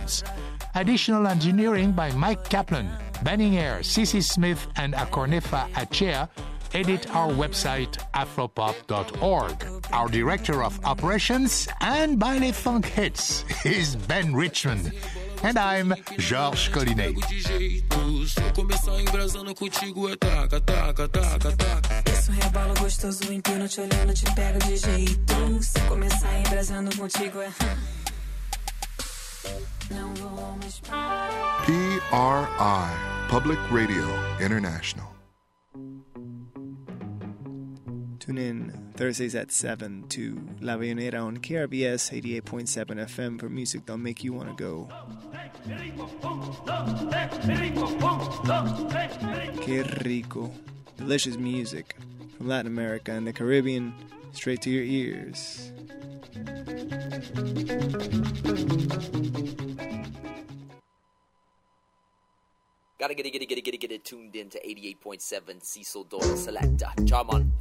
Productions. Additional engineering by Mike Kaplan, Benning Air, CC Smith, and Akornefa Achea. Edit our website, afropop.org. Our director of operations and Baile Funk Hits is Ben Richmond. And I'm Georges Collinet. Isso rebalo gostoso, empino te olhando, te pego de jeito. Se começar embrasando contigo é. Não vou mais. PRI, Public Radio International. Tune in Thursdays at 7 to La Bayonera on KRBS 88.7 FM for music that'll make you want to go. Que rico. Delicious music from Latin America and the Caribbean straight to your ears. Gotta get it tuned in to 88.7 Cecil Doyle Selector. Charm on.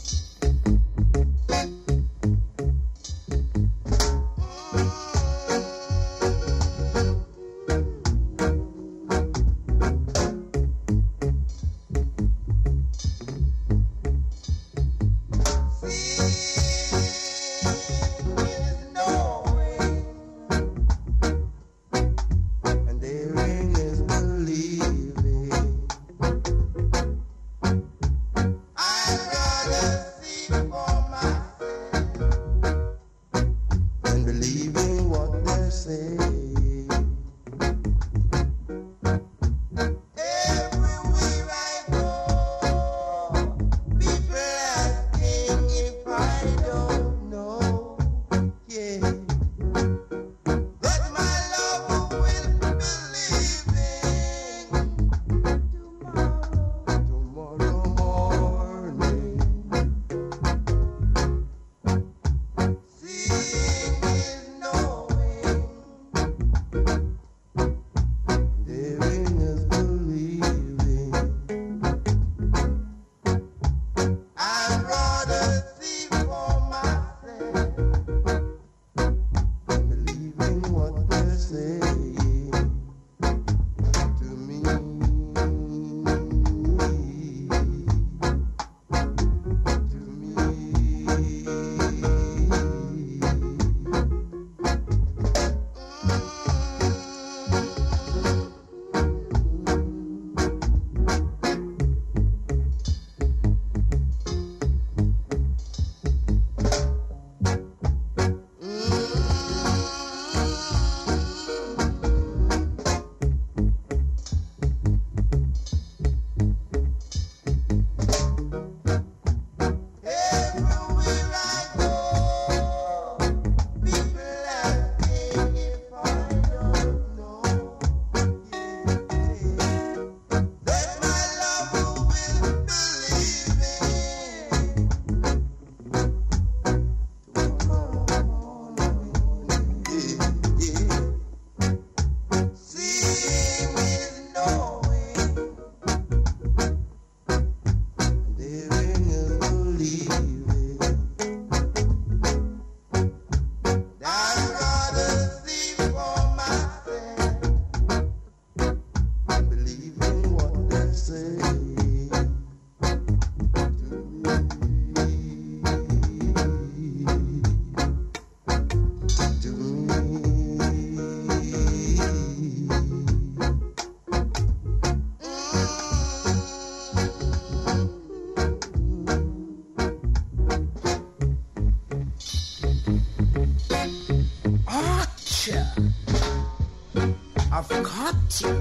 I've got you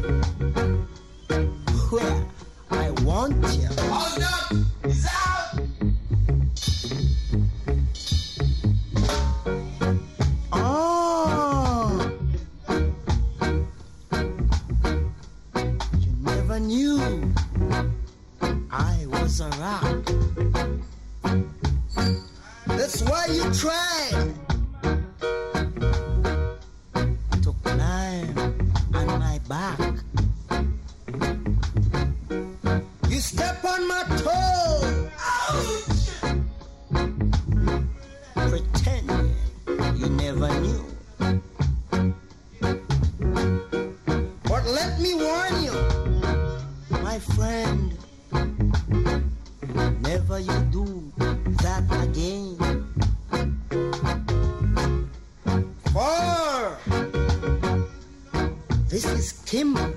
where I want you. Hold up, he's out. Oh, you never knew I was a rock. That's why you tried to climb on my back. You step on my toe. Ouch! Pretending you never knew. let me warn you, my friend. Never you do that again. For this is Kimber,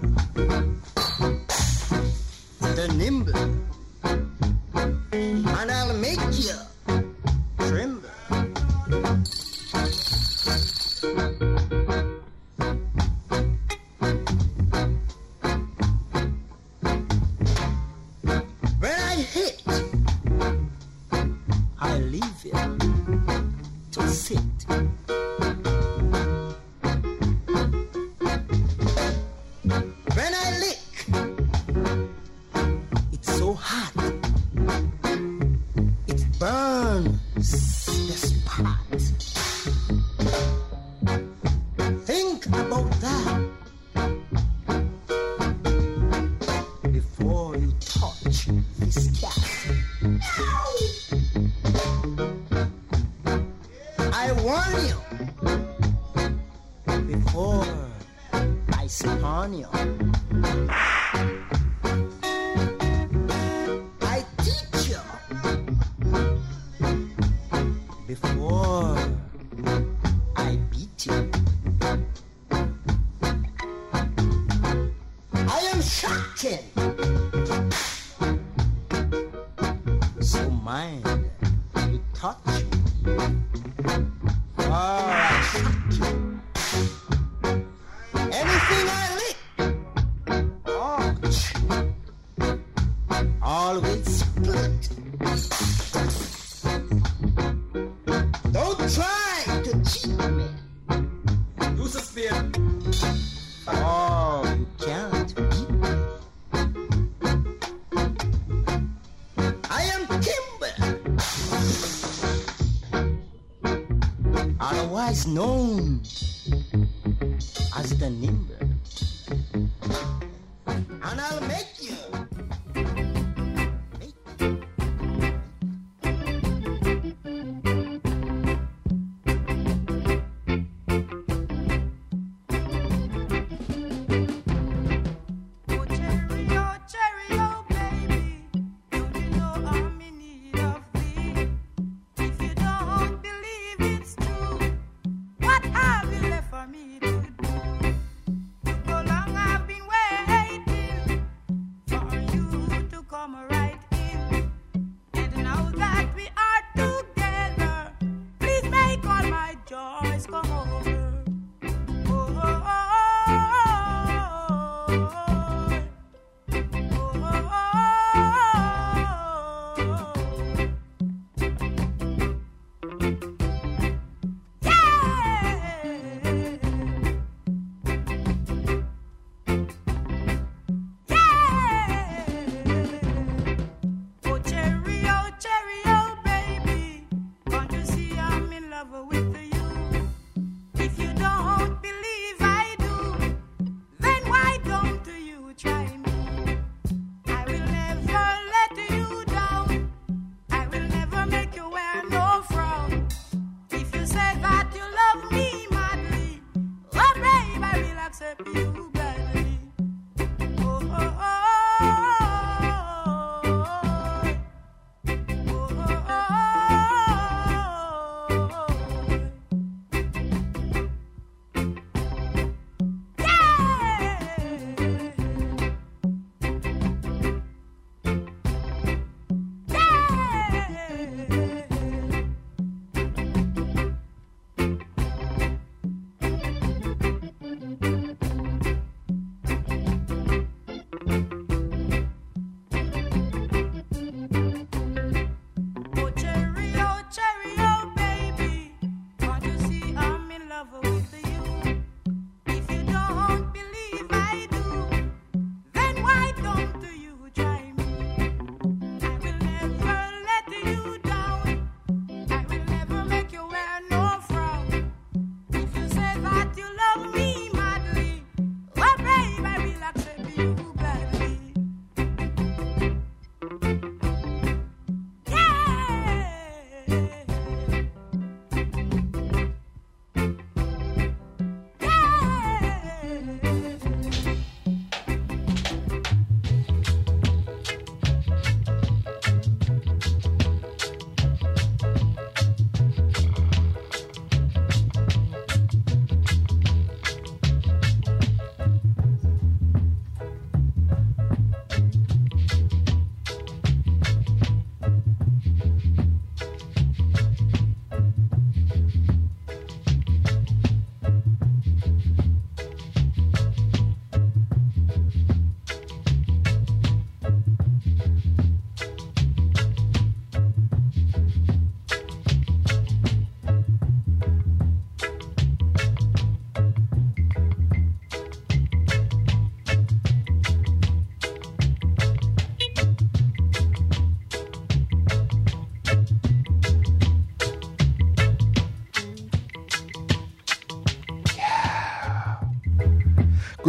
the nimble, and I'll make you tremble. When I hit, I leave it to sit. When I lick, it's so hot, it burns the spot. Think about that before you touch this cat. I warn you before I spawn you. I teach you before I beat you. I am shocking, so mind you touch me. Oh, I shock you. Anything I lick, ouch, always split. Don't try to cheat me. Use a spear. Oh, you can't beat me. I am Kimber, otherwise known as the nimble, and I'll make you. Oh, cherry, oh, baby, don't you know I'm in need of thee? If you don't believe it's true, what have you left for me to do? So long I've been waiting for you to come right in, and now that we are together, please make all my joys come over. Oh, oh, oh, cherry, oh, baby, can't you see I'm in love with you? If you don't believe I do, then why don't you try me? I will never let you down. I will never make you wear no frown. If you say that you love me madly, oh babe, I will accept you gladly. Oh, oh, oh, oh,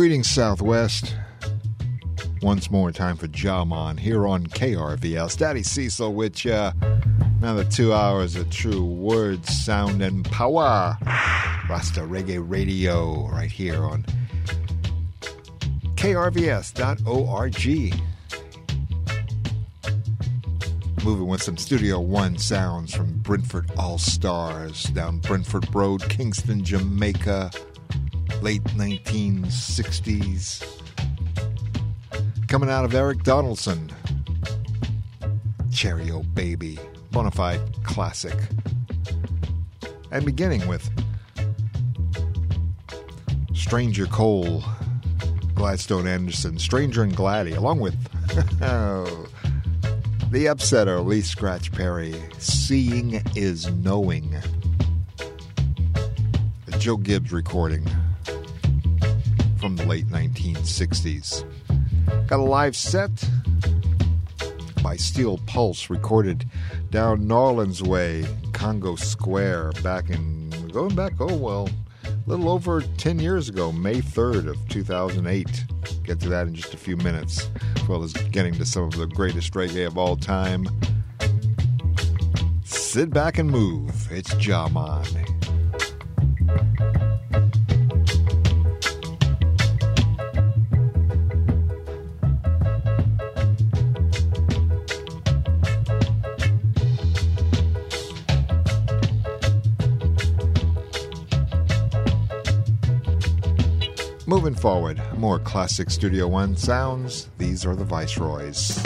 Greetings, Southwest. Once more, time for Jaman here on KRVS. Daddy Cecil with ya. Another 2 hours of true words, sound, and power. Rasta Reggae Radio right here on krvs.org. Moving with some Studio One sounds from Brentford All-Stars down Brentford Road, Kingston, Jamaica, late 1960s. Coming out of Eric Donaldson, Cherry O Baby, bonafide classic. And beginning with Stranger Cole, Gladstone Anderson, Stranger and Gladdy, along with the Upsetter, Lee Scratch Perry, Seeing is Knowing. A Joe Gibbs recording from the late 1960s. Got a live set by Steel Pulse, recorded down Norlands Way, Congo Square, going back, a little over 10 years ago, May 3rd of 2008. Get to that in just a few minutes, as well as getting to some of the greatest reggae of all time. Sit back and move. It's Jaman. Moving forward, more classic Studio One sounds. These are the Viceroys.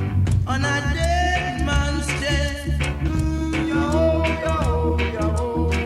On a dead man's death, yo, yo, yo.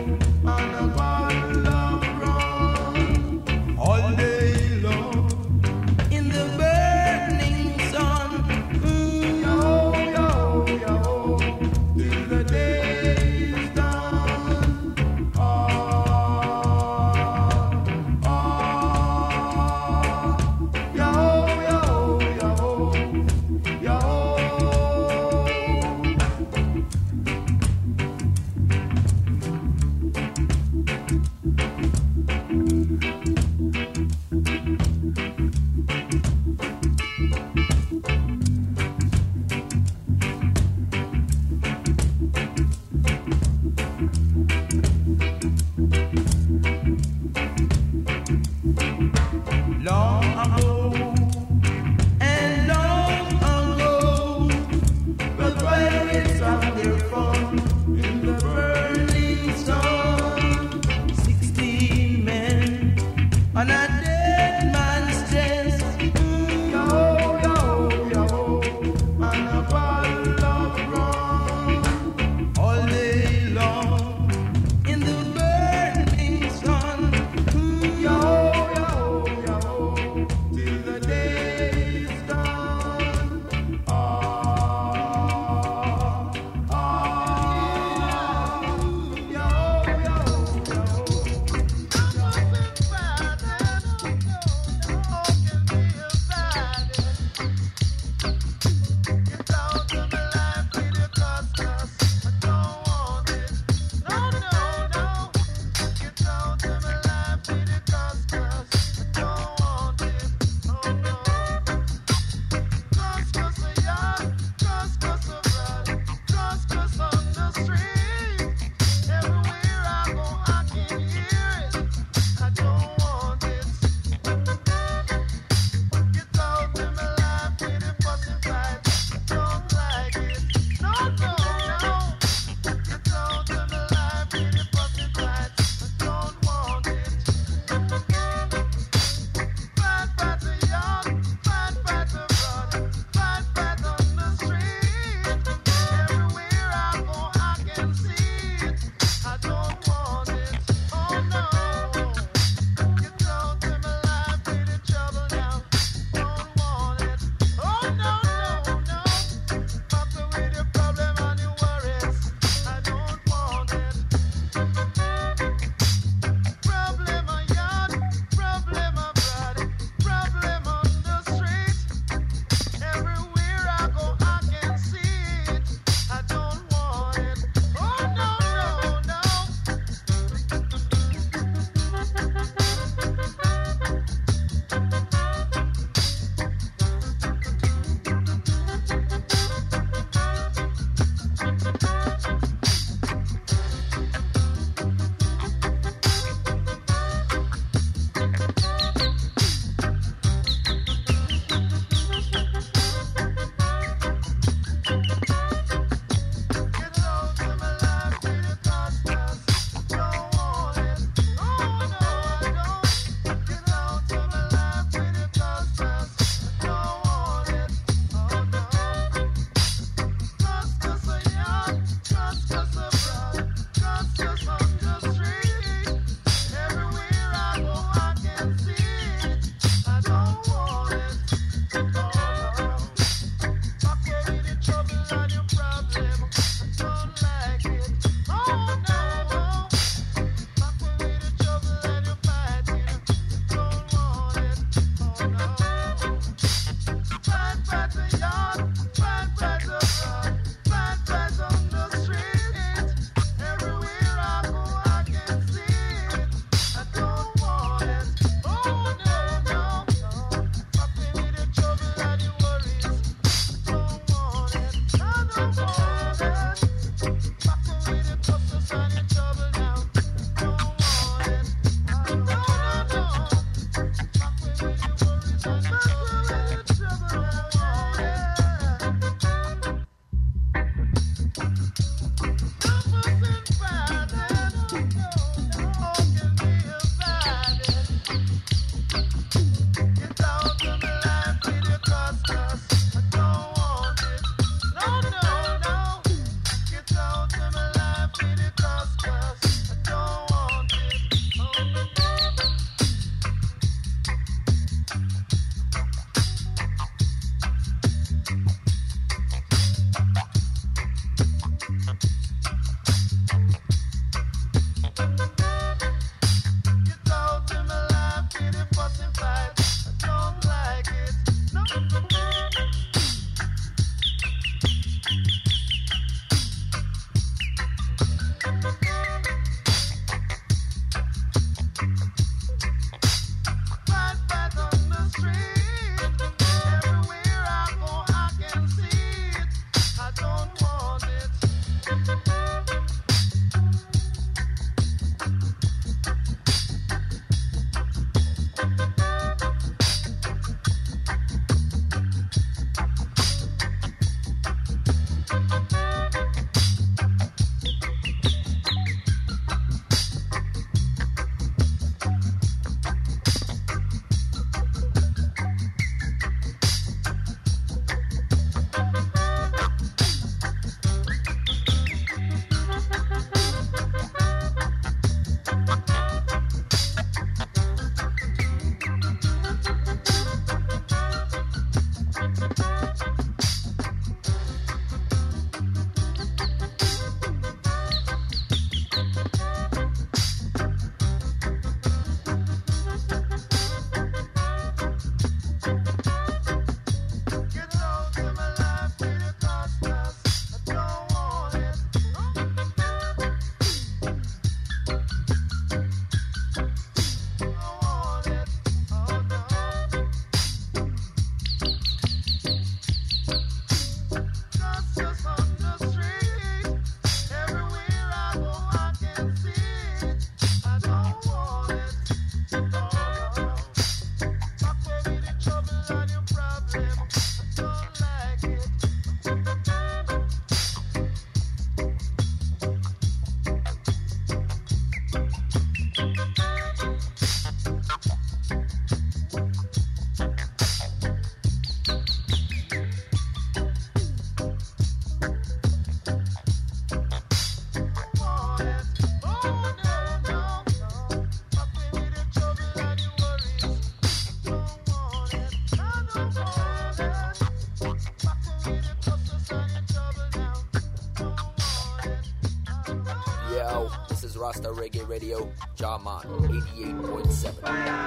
know, this is Rasta Reggae Radio, Jaman, 88.7.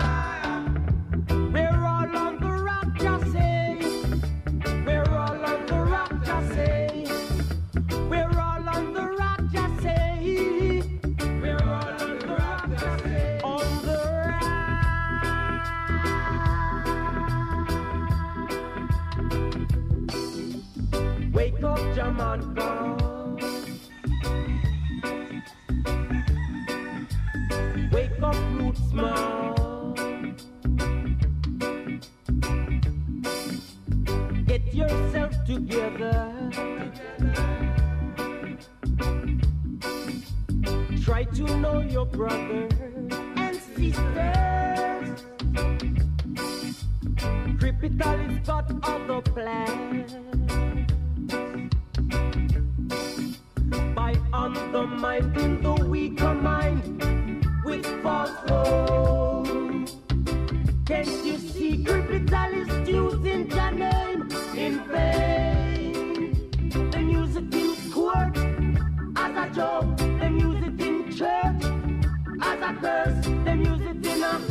We're all on the rock, just say. We're all on the rock, just say. We're all on the rock, just say. We're all on the rock, just say. On the rock. Wake up, Jamaica. Wake up, roots, man. Get yourself together. Try to know your brothers and sisters. Critical has got other plans. By undermining the weaker mind with false hope. Can't you see capitalists using your name in vain? Them use it in court as a joke. Them use it in church as a curse. Them use it in a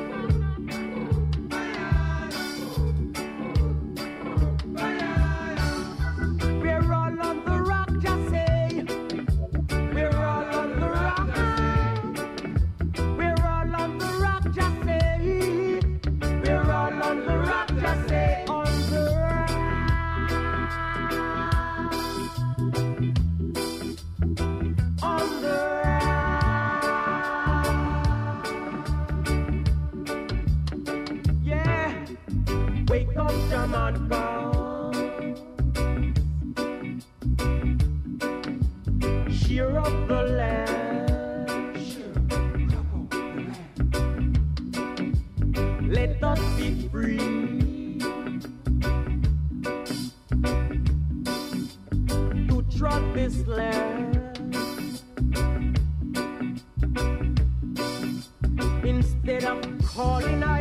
we're all on the rock, just say. We're all on the rock. We're all on the rock, just say. We're all on the rock, just say. On the rock. On the rock. Yeah. Wake up, Jamaica. Cheer up the land. Let us be free to trot this land. Instead of calling I.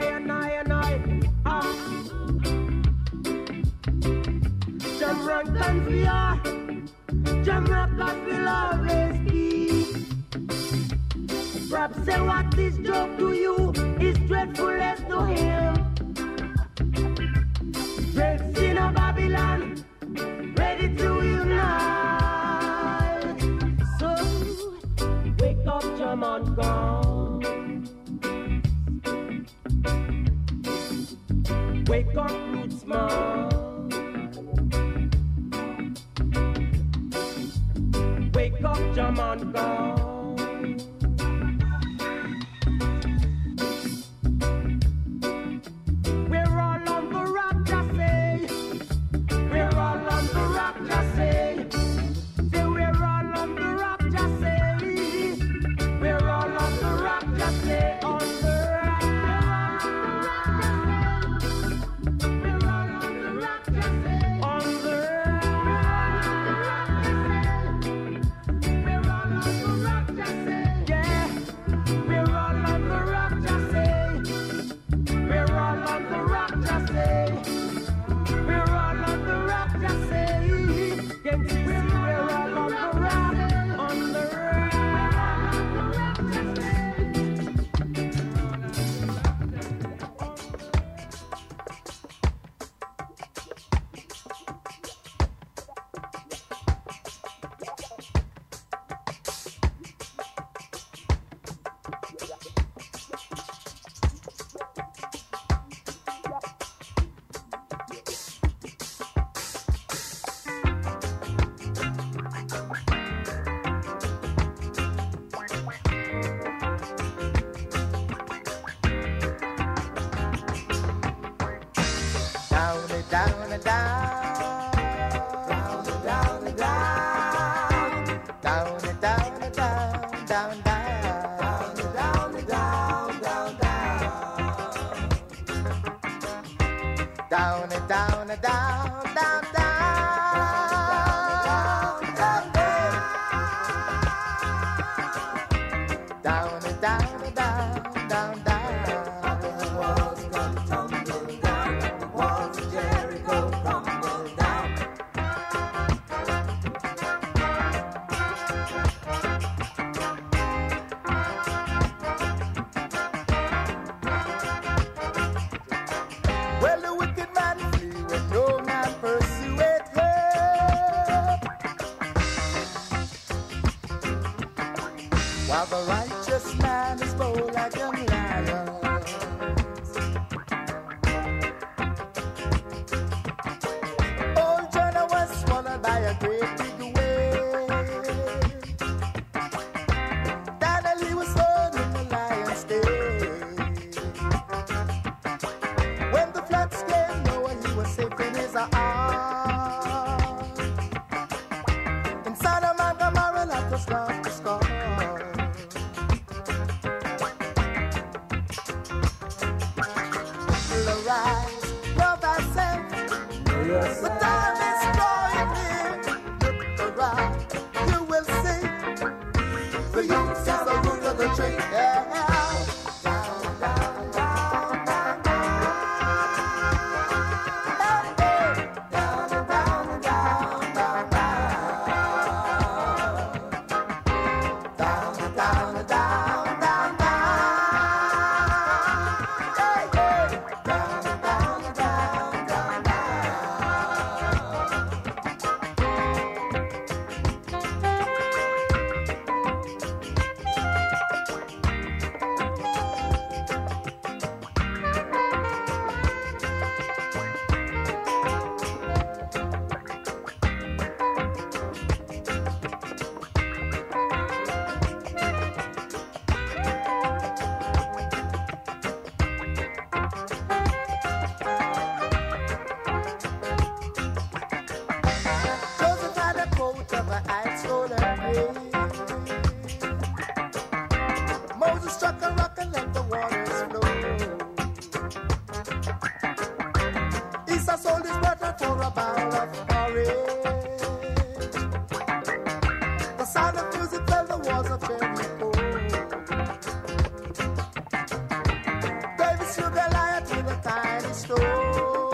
Jamaicans we are. Jamaicans will always be. Perhaps say what this joke to you is dreadful as to him. Dread sin of Babylon, ready to unite. So wake up, Jamaica. Wake up, roots man. Wake up, Jamaica. We're all on the rock, just say. We're all on the rock, just say. Say we're all on the rock, just say. We're all on the rock, just say. On the rock. We're all on the rock, just say. On the Walls come tumbling down, the walls of Jericho crumble. while the righteous man is bold like young lions. Old Jonah was swallowed by a great big whale. Daniel, he was thrown in the lion's den. When the floods came, Noah, he was safe in his arms. In Sodom and Gomorrah, that was not the score. Arise, love thyself. The time is drawing near. Look around, you will see. The youth is the root of the tree. Yeah. Down, down, down, down, down. Hey, hey. Down, down, down, down, down. Down, down, down, down, down. Hey, hey. Down, down, down, down, down. Joseph had a coat of an ice golden gray. Moses struck a rock and let the waters flow. Esau sold his birthright for a barrel of porridge. The sound of music fell the walls of Jericho. David slew Goliath with a tiny stone.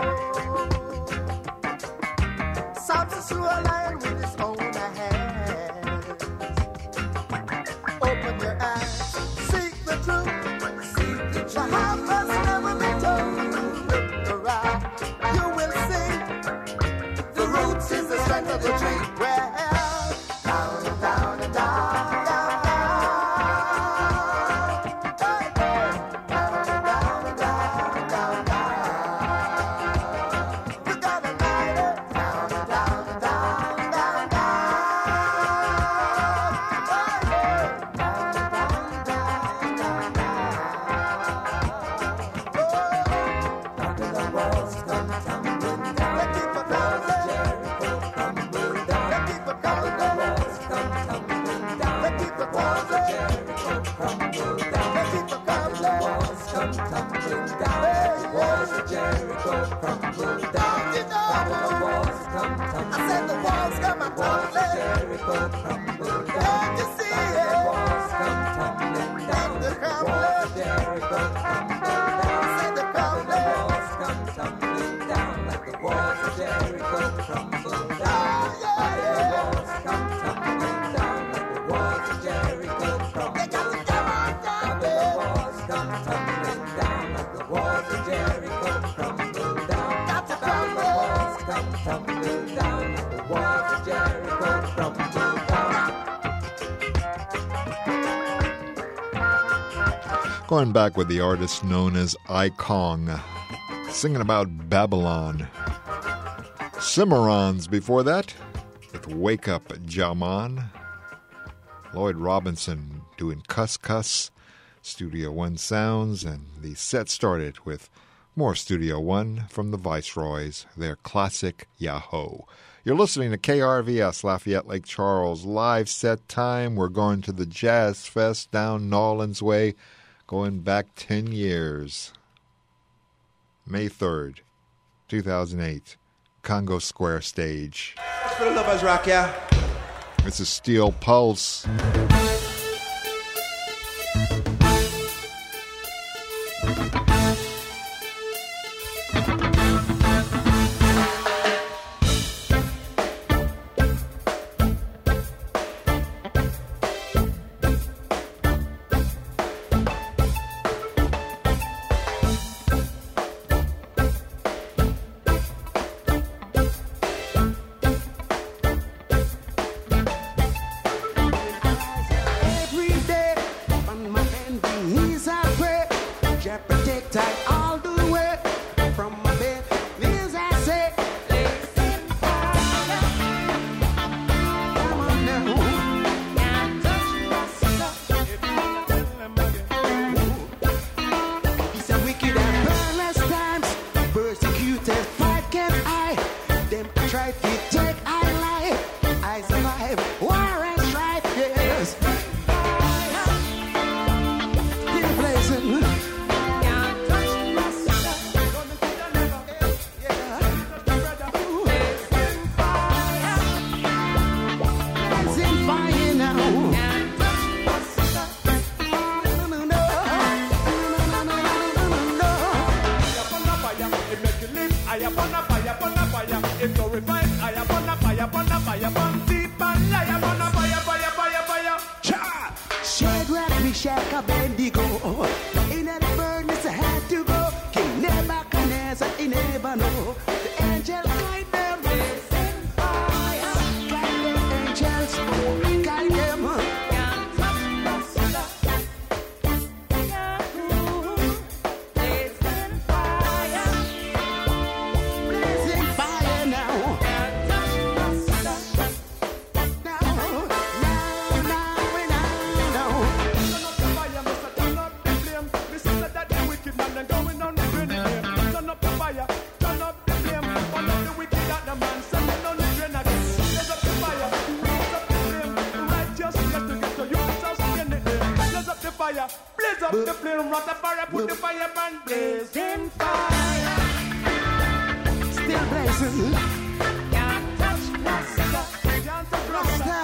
Samson slew a lion with his own hands. Open your eyes, seek the truth. The half has never been told. Look around, you will see. The roots is the strength of the tree. Well, down and down and down, down, down. Hey, hey. Down and down and down, down, down. You gotta light it. Down and down and down, down, down. Hey, hey. Down and down and down, down, down. Oh, under the walls come tumbling down. Let people come Jericho crumble down. Let people come the walls come tumbling down. Let people come Jericho crumble down. Let people come the walls come tumbling down. The walls of Jericho crumble down. The walls come tumbling. I said the walls come a tumbling. Jericho crumble down. Can't you see it? The walls come tumbling down. The walls of Jericho crumble down. I said the walls come tumbling down. Like the walls of Jericho crumble down. The walls come tumbling down. Like the walls of Jericho crumble down. The walls come tumbling down. Like the walls of Jericho crumble down. The walls come tumbling down. Like the walls of Jericho crumble down. Going back with the artist known as Ikong, singing about Babylon. Cimarrons before that, with Wake Up Jaman. Lloyd Robinson doing Cuss Cuss, Studio One sounds, and the set started with more Studio One from the Viceroys, their classic Yahoo. You're listening to KRVS Lafayette Lake Charles live set time. We're going to the Jazz Fest down Nolans Way, going back 10 years. May 3rd, 2008, Congo Square Stage. For the lovers rock, yeah. This is Steel Pulse. take I life, I survive war and strife, yes. Still blazing. Can't touch my sister. Blazing fire now. Can't touch my sister. No, no, no. I am on a fire, if you revive, I am on a fire, burn deep and lie, I am on a fire. Cha! Shadrach, Meshach, Abednego. In the furnace I had to go. King Nebuchadnezzar, he never know. The angel guide them. Send fire. Guide them, angels. Guide them. Can't touch my sister. Can't move. Blazing fire. Blazing fire now. Can't touch my sister. Now, Turn up the fire, Mr. Turn up the flame. Me say that the wicked man and going on the drain again. Turn up the fire, turn up the flame. One of the wicked that the man sending on the drain again. Blaze up the fire, blaze up the flame. Righteous get to you, just in the air. Blaze up the fire, blaze up the flame. Rock the fire, put the fire and blazing fire. still blazing. Can't touch my sister, can't touch my sister.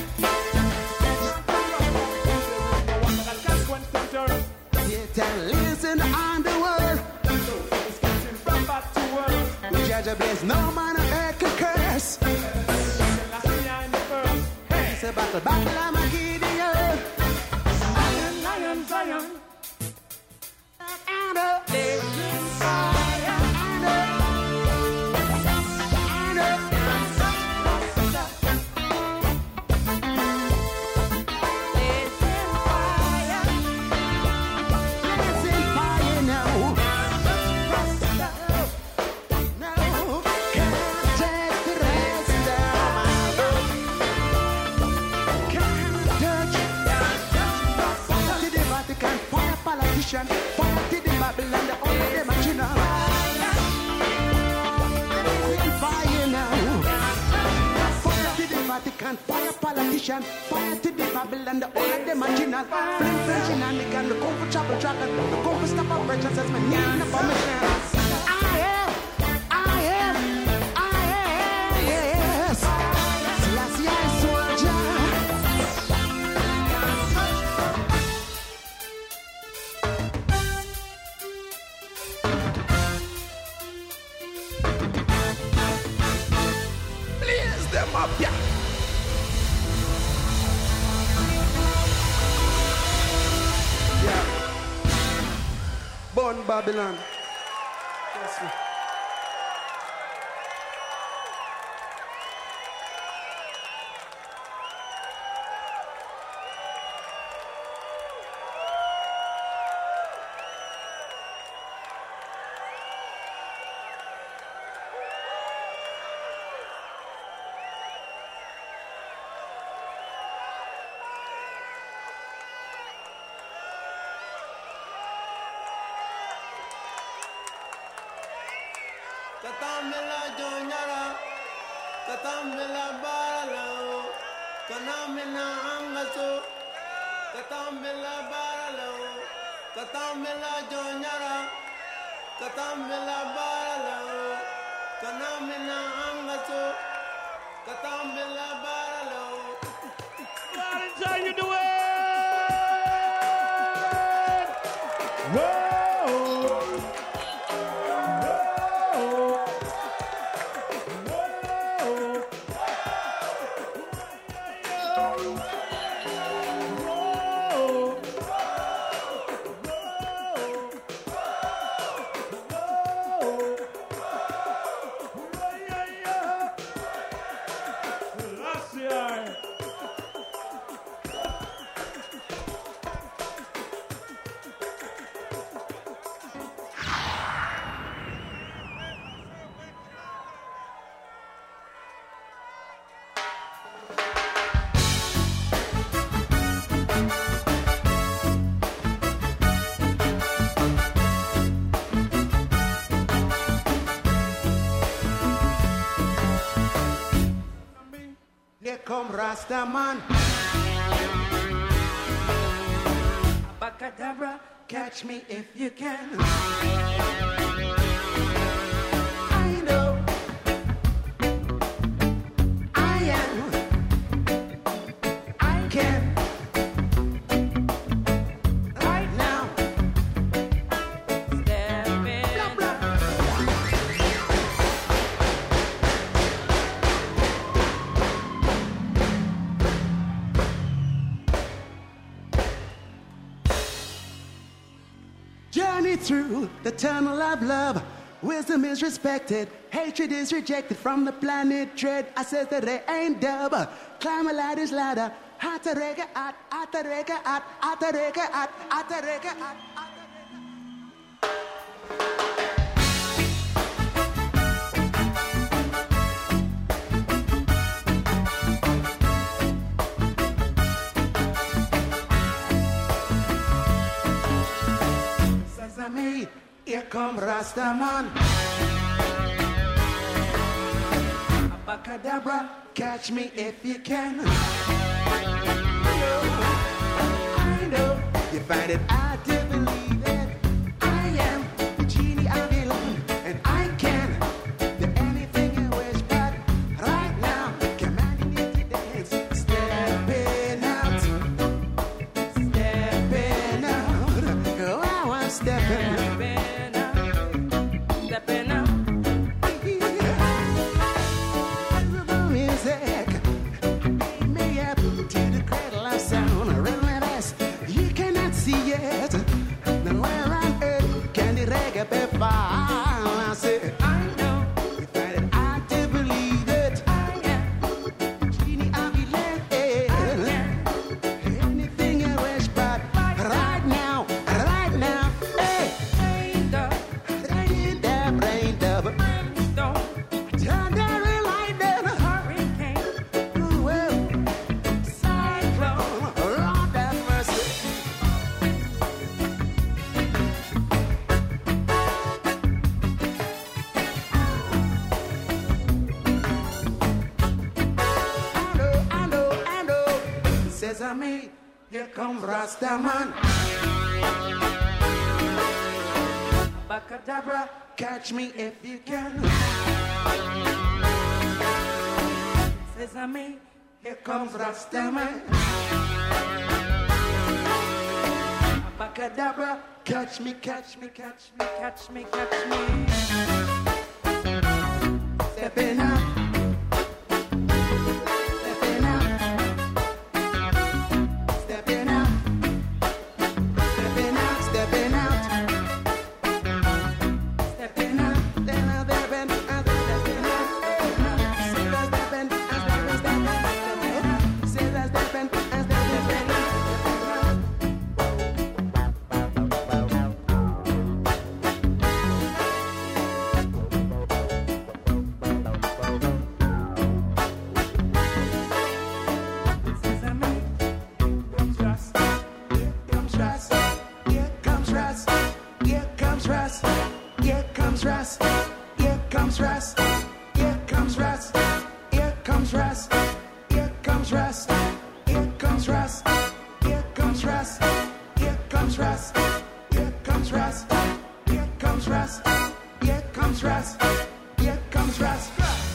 Satan lives in the underworld. We judge a blaze, no man on earth can curse. It's a battle, Armageddon. Lion, Zion. And a blazing fire. Blazing fire now. Now, can't take the rest down my road. Can't touch. Fire to the Vatican, fire politician, fire to the Babylon, the only them are China. Blazing fire now. Fire to the Vatican, fire politician, fire to the Babylon, the only them are China. Flame French and Annigan, the go for trouble dragon, the go for stop operations, says my name, the permission. I am, yes. Selassie, I soldier. Blaze them up, yeah. Born Babylon. Yes, me. Katamela Jonyara, Katamela Baralo, Kanamena Angaso, Katamela Baralo, Katamela Jonyara, Katamela Baralo, Kanamena Angaso, Katamela Baralo. That's how you do it. Whoa. Here come Rastaman. Abacadabra, catch me if you can. I know I am. I can. Right now. Blah, blah. Journey through the tunnel of love. Wisdom is respected, hatred is rejected from the planet dread. I says that they ain't dub. Climb a ladder's ladder. Atarega at, atarega at, atarega at, atarega at, atarega. Sesame, here come Rastaman. Abacadabra, catch me if you can. I know you find it hard to believe it. I am the genie of your life, and I can do anything you wish, but right now, commanding you to dance. Stepping out, stepping out. Oh, I'm stepping out. Stepping out. Music, beat me up to the cradle of sound. Really best, you cannot see it. Then where on earth can the reggae be found? I say, I know you find it hard to believe it. I am the genie of your land. Anything you wish, but right now, hey, rain dub, rain dub, rainstone, thunder and lightning, hurricane, well, cyclone, Lord have mercy. I know, Sesame, here come Rastaman. Abacadabra, catch me if you can. Sesame, here comes Rastaman. Abacadabra, catch me, catch me, catch me, catch me, catch me. Stepping out. Stepping out. Stepping out. Stepping out, stepping out. Stepping out, then I'll stepping out, stepping out. Say that stepping, stepping out. Say that stepping, stepping out. Here comes Rust, here comes Rust, here comes Rust, here comes Rust, here comes Rust, here comes Rust, here comes Rust, here comes Rust, here comes Rust, here comes Rust, here comes Rust, here comes Rust, here comes Rust, here comes Rust.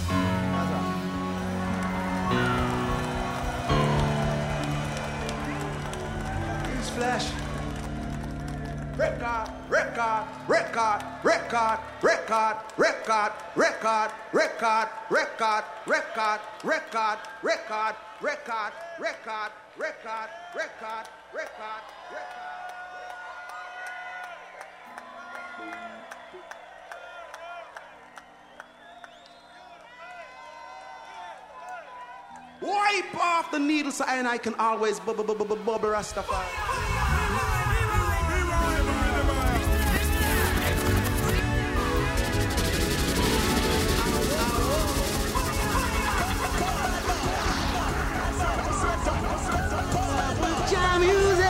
Newsflash. Record, record, record, record, record, record, record, record, record, record, record, record, record, record, record, record, record, record. Wipe off the needle so I can always bubble Rastafari. Jam music.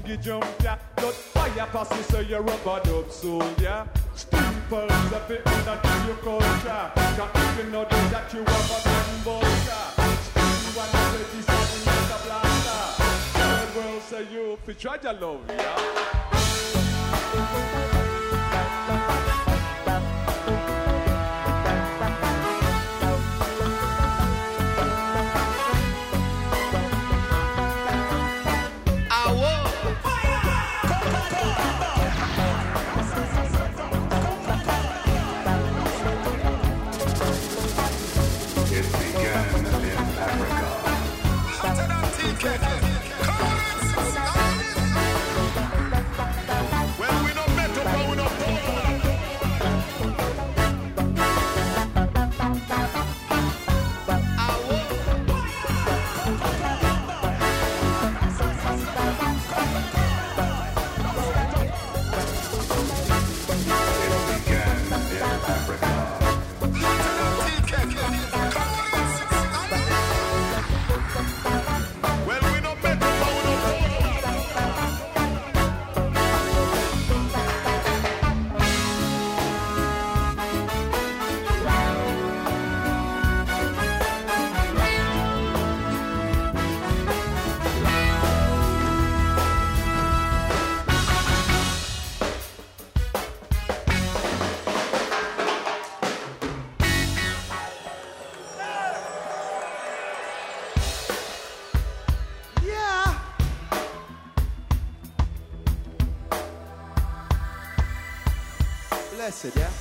boogie jump, yeah. Not fire pass me, so you're rubber dub soldier. People up it under your culture. Can't even know that you have a gun vulture. You want to say this is a blaster. Third world say you fi try your love, yeah. Blessed, yeah?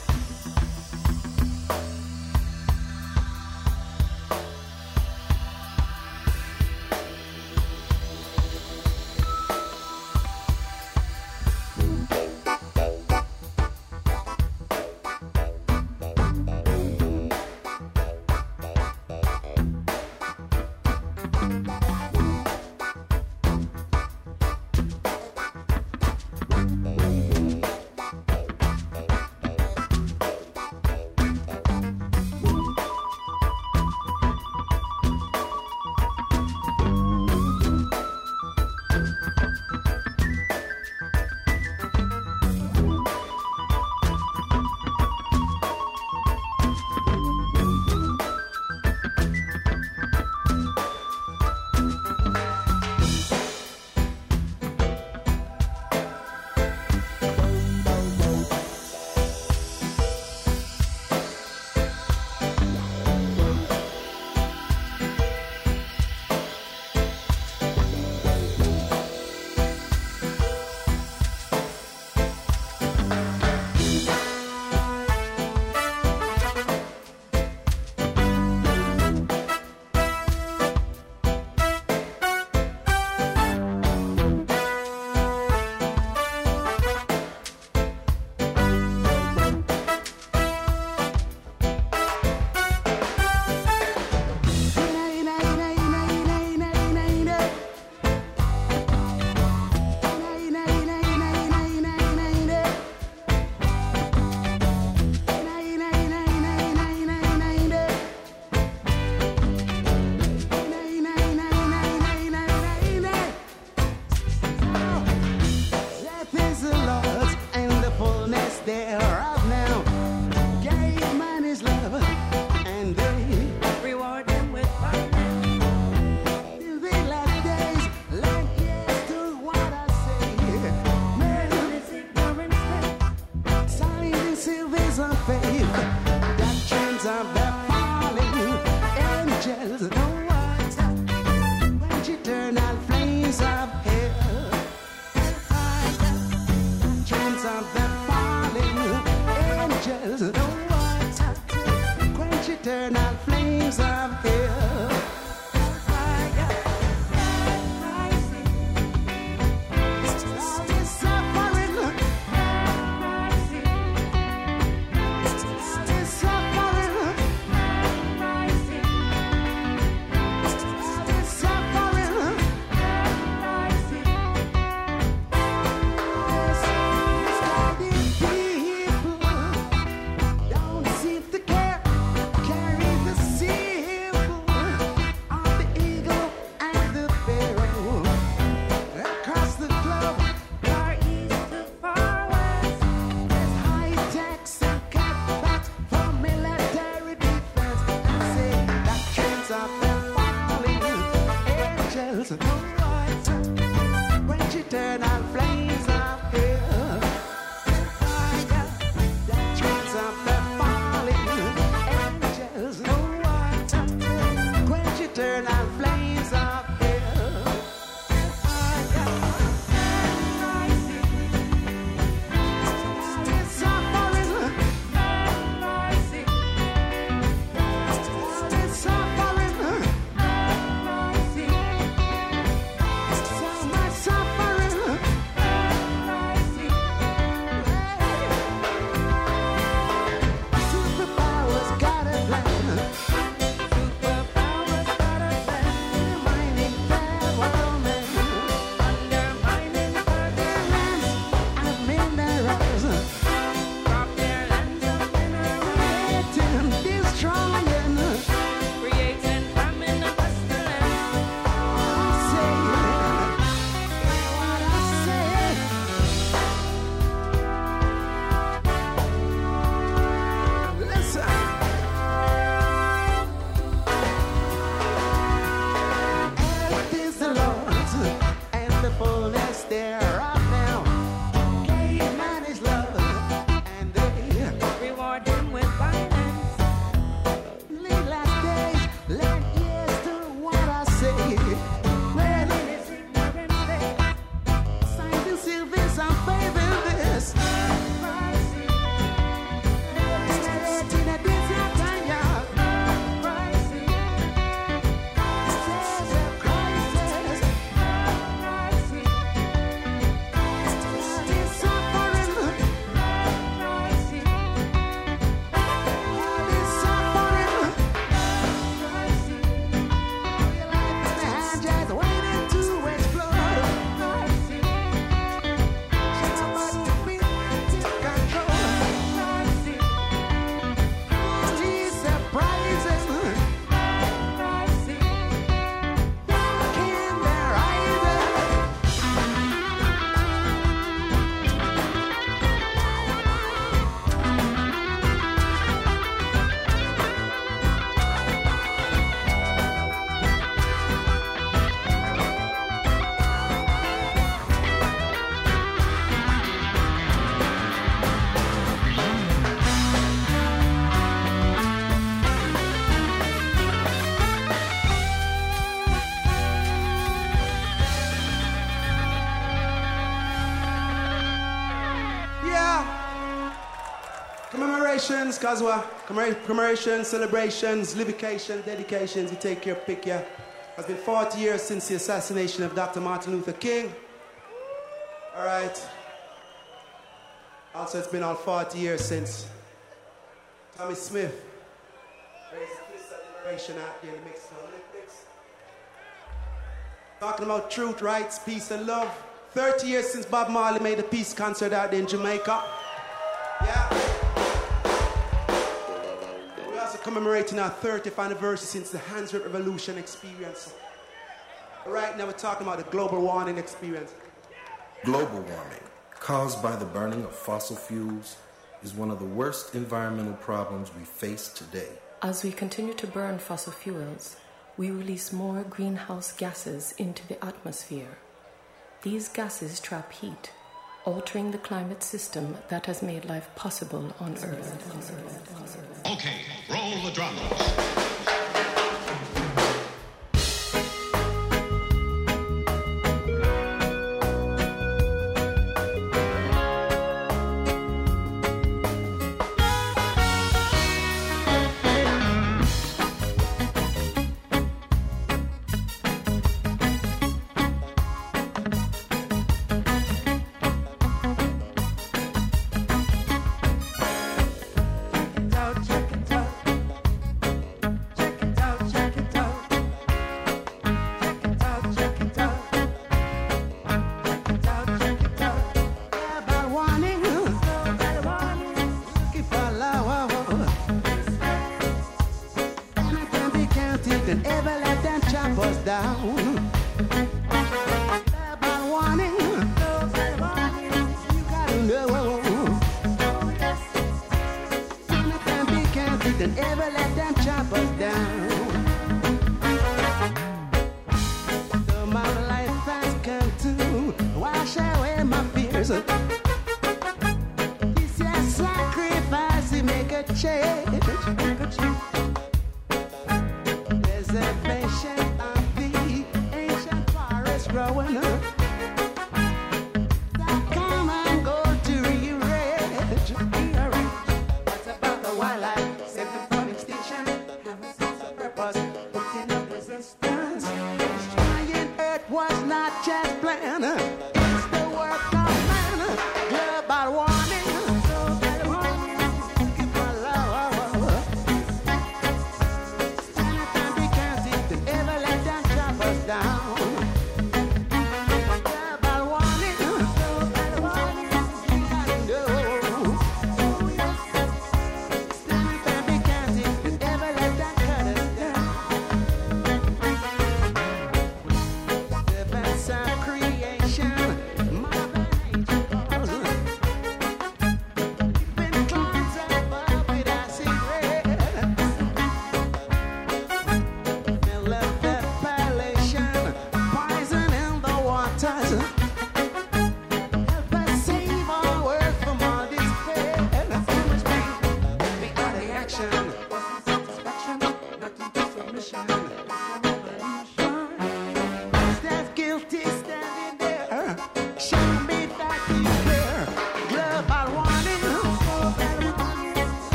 Commemorations, Kazwa. Commemorations, celebrations, livication, dedications. You take your pick, yeah. It's been 40 years since the assassination of Dr. Martin Luther King. All right. Also, it's been all 40 years since Tommy Smith raised the fist of liberation out there in the Mexican Olympics. Talking about truth, rights, peace, and love. 30 years since Bob Marley made a peace concert out there in Jamaica. Yeah. We're also commemorating our 30th anniversary since the Handsworth Revolution experience. Right now, we're talking about the global warming experience. Global warming, caused by the burning of fossil fuels, is one of the worst environmental problems we face today. As we continue to burn fossil fuels, we release more greenhouse gases into the atmosphere. These gases trap heat, altering the climate system that has made life possible on Earth. Okay, roll the drums.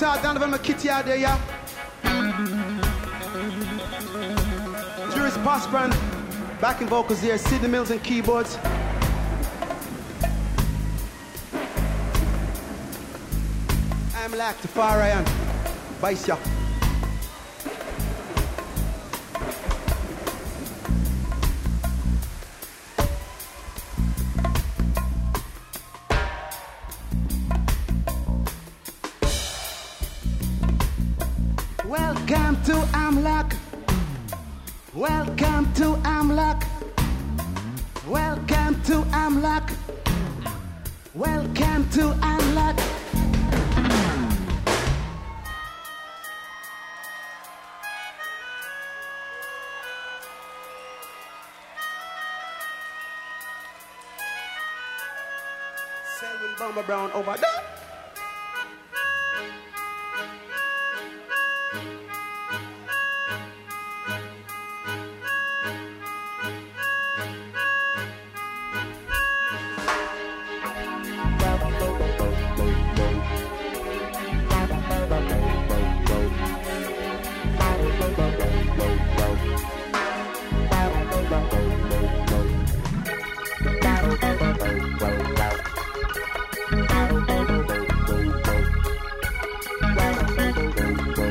Lord Donovan McKitty out there, yeah. Juris Pospran, backing vocals there. Sidney Mills and keyboards. I'm like the far Ryan. Vice ya. Welcome to Amlock. Welcome to Amlock. Welcome to Amlock. Welcome to Amlock. Selwyn Bomber Brown over there.